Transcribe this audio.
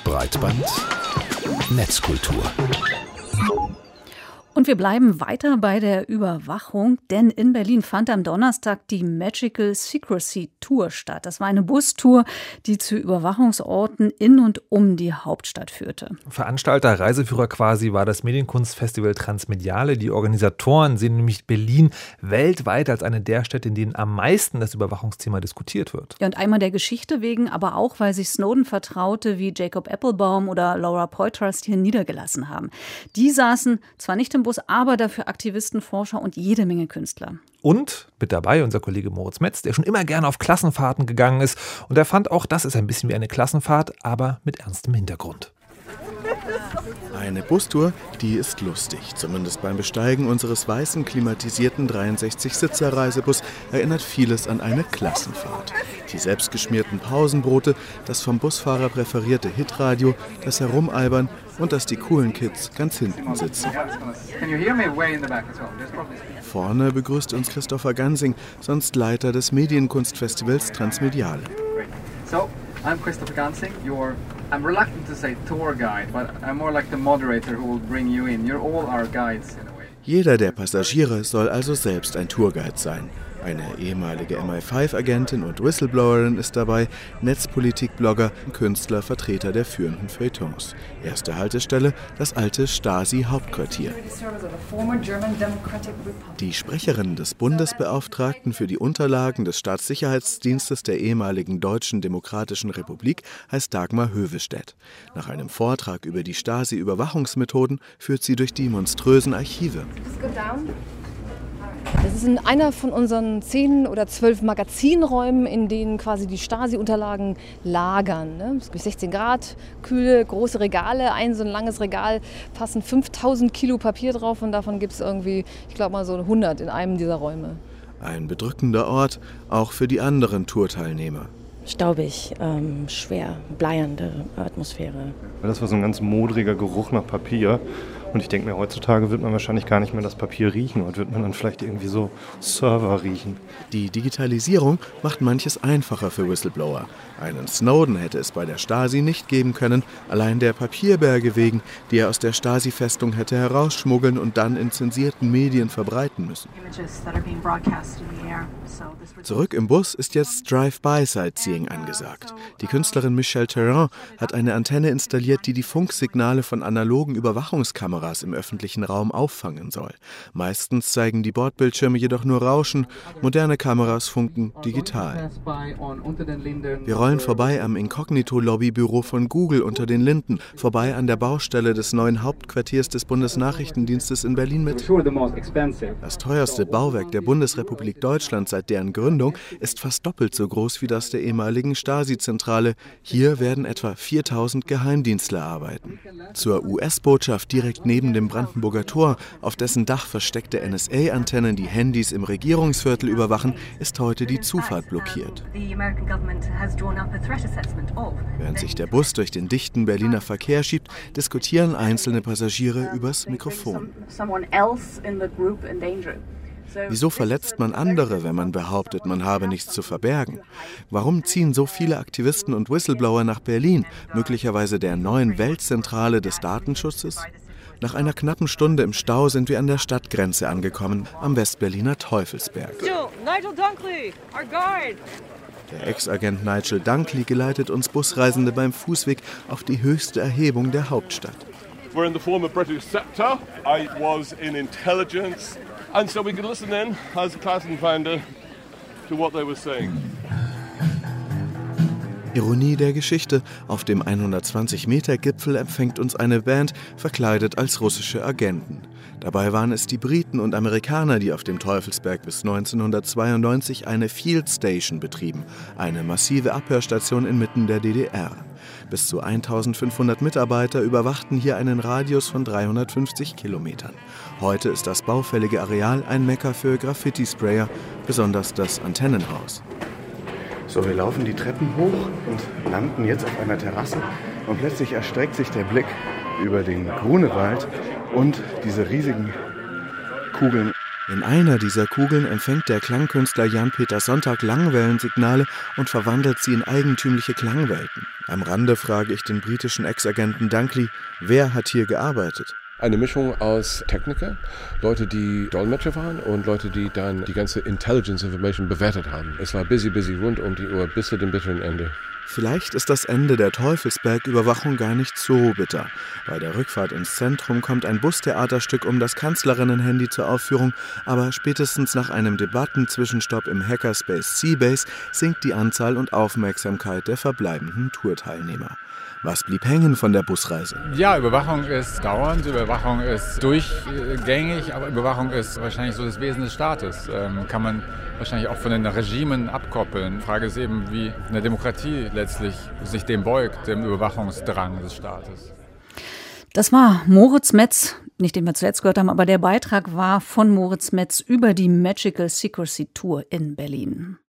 Breitband Netzkultur. Und wir bleiben weiter bei der Überwachung, denn in Berlin fand am Donnerstag die Magical Secrecy Tour statt. Das war eine Bustour, die zu Überwachungsorten in und um die Hauptstadt führte. Veranstalter, Reiseführer quasi war das Medienkunstfestival Transmediale. Die Organisatoren sehen nämlich Berlin weltweit als eine der Städte, in denen am meisten das Überwachungsthema diskutiert wird. Ja, und einmal der Geschichte wegen, aber auch, weil sich Snowden-Vertraute wie Jacob Applebaum oder Laura Poitras hier niedergelassen haben. Die saßen zwar nicht im Bus, aber dafür Aktivisten, Forscher und jede Menge Künstler. Und mit dabei unser Kollege Moritz Metz, der schon immer gerne auf Klassenfahrten gegangen ist. Und er fand auch, das ist ein bisschen wie eine Klassenfahrt, aber mit ernstem Hintergrund. Eine Bustour, die ist lustig. Zumindest beim Besteigen unseres weißen, klimatisierten 63-Sitzer-Reisebus erinnert vieles an eine Klassenfahrt. Die selbstgeschmierten Pausenbrote, das vom Busfahrer präferierte Hitradio, das Herumalbern und dass die coolen Kids ganz hinten sitzen. Vorne begrüßt uns Christopher Gansing, sonst Leiter des Medienkunstfestivals Transmediale. So, I'm Christopher Gansing, I'm reluctant to say tour guide, but I'm more like the moderator who will bring you in. You're all our guides in a way. Jeder der Passagiere soll also selbst ein Tourguide sein. Eine ehemalige MI5-Agentin und Whistleblowerin ist dabei, Netzpolitik-Blogger, Künstler, Vertreter der führenden Feuilletons. Erste Haltestelle, das alte Stasi-Hauptquartier. Die Sprecherin des Bundesbeauftragten für die Unterlagen des Staatssicherheitsdienstes der ehemaligen Deutschen Demokratischen Republik heißt Dagmar Hövestedt. Nach einem Vortrag über die Stasi-Überwachungsmethoden führt sie durch die monströsen Archive. Das ist in einer von unseren 10 oder 12 Magazinräumen, in denen quasi die Stasi-Unterlagen lagern. Es gibt 16 Grad, kühle, große Regale. So ein langes Regal passen 5000 Kilo Papier drauf und davon gibt es irgendwie, ich glaube mal so 100 in einem dieser Räume. Ein bedrückender Ort, auch für die anderen Tourteilnehmer. Staubig, schwer, bleiernde Atmosphäre. Das war so ein ganz modriger Geruch nach Papier. Und ich denke mir, heutzutage wird man wahrscheinlich gar nicht mehr das Papier riechen und wird man dann vielleicht irgendwie so Server riechen. Die Digitalisierung macht manches einfacher für Whistleblower. Einen Snowden hätte es bei der Stasi nicht geben können, allein der Papierberge wegen, die er aus der Stasi-Festung hätte herausschmuggeln und dann in zensierten Medien verbreiten müssen. Zurück im Bus ist jetzt Drive-by-Sightseeing angesagt. Die Künstlerin Michelle Terrain hat eine Antenne installiert, die die Funksignale von analogen Überwachungskameras im öffentlichen Raum auffangen soll. Meistens zeigen die Bordbildschirme jedoch nur Rauschen, moderne Kameras funken digital. Wir rollen vorbei am Inkognito-Lobbybüro von Google unter den Linden, vorbei an der Baustelle des neuen Hauptquartiers des Bundesnachrichtendienstes in Berlin-Mitte. Das teuerste Bauwerk der Bundesrepublik Deutschland seit deren Gründung ist fast doppelt so groß wie das der ehemaligen Stasi-Zentrale. Hier werden etwa 4000 Geheimdienstler arbeiten. Zur US-Botschaft direkt neben dem Brandenburger Tor, auf dessen Dach versteckte NSA-Antennen die Handys im Regierungsviertel überwachen, ist heute die Zufahrt blockiert. Während sich der Bus durch den dichten Berliner Verkehr schiebt, diskutieren einzelne Passagiere übers Mikrofon. Wieso verletzt man andere, wenn man behauptet, man habe nichts zu verbergen? Warum ziehen so viele Aktivisten und Whistleblower nach Berlin, möglicherweise der neuen Weltzentrale des Datenschutzes? Nach einer knappen Stunde im Stau sind wir an der Stadtgrenze angekommen, am Westberliner Teufelsberg. Nigel Dunkley, our guide. Der Ex-Agent Nigel Dunkley geleitet uns Busreisende beim Fußweg auf die höchste Erhebung der Hauptstadt. We're in the former British sector. I was in intelligence. And so we could listen in, as a Klassenfinder, to what they were saying. Ironie der Geschichte. Auf dem 120-Meter-Gipfel empfängt uns eine Band, verkleidet als russische Agenten. Dabei waren es die Briten und Amerikaner, die auf dem Teufelsberg bis 1992 eine Field Station betrieben, eine massive Abhörstation inmitten der DDR. Bis zu 1500 Mitarbeiter überwachten hier einen Radius von 350 Kilometern. Heute ist das baufällige Areal ein Mekka für Graffiti-Sprayer, besonders das Antennenhaus. So, wir laufen die Treppen hoch und landen jetzt auf einer Terrasse und plötzlich erstreckt sich der Blick über den Grunewald und diese riesigen Kugeln In einer dieser Kugeln empfängt der Klangkünstler Jan-Peter Sonntag Langwellensignale und verwandelt sie in eigentümliche Klangwelten. Am Rande frage ich den britischen Ex-Agenten Dunkley, wer hat hier gearbeitet? Eine Mischung aus Techniker, Leute, die Dolmetscher waren und Leute, die dann die ganze Intelligence Information bewertet haben. Es war busy rund um die Uhr bis zu dem bitteren Ende. Vielleicht ist das Ende der Teufelsberg-Überwachung gar nicht so bitter. Bei der Rückfahrt ins Zentrum kommt ein Bustheaterstück um das Kanzlerinnen-Handy zur Aufführung, aber spätestens nach einem Debattenzwischenstopp im Hackerspace Seabase sinkt die Anzahl und Aufmerksamkeit der verbleibenden Tourteilnehmer. Was blieb hängen von der Busreise? Ja, Überwachung ist dauernd, Überwachung ist durchgängig, aber Überwachung ist wahrscheinlich so das Wesen des Staates. Kann man wahrscheinlich auch von den Regimen abkoppeln. Die Frage ist eben, wie eine Demokratie letztlich sich dem beugt, dem Überwachungsdrang des Staates. Das war Moritz Metz, nicht den wir zuletzt gehört haben, aber der Beitrag war von Moritz Metz über die Magical Secrecy Tour in Berlin.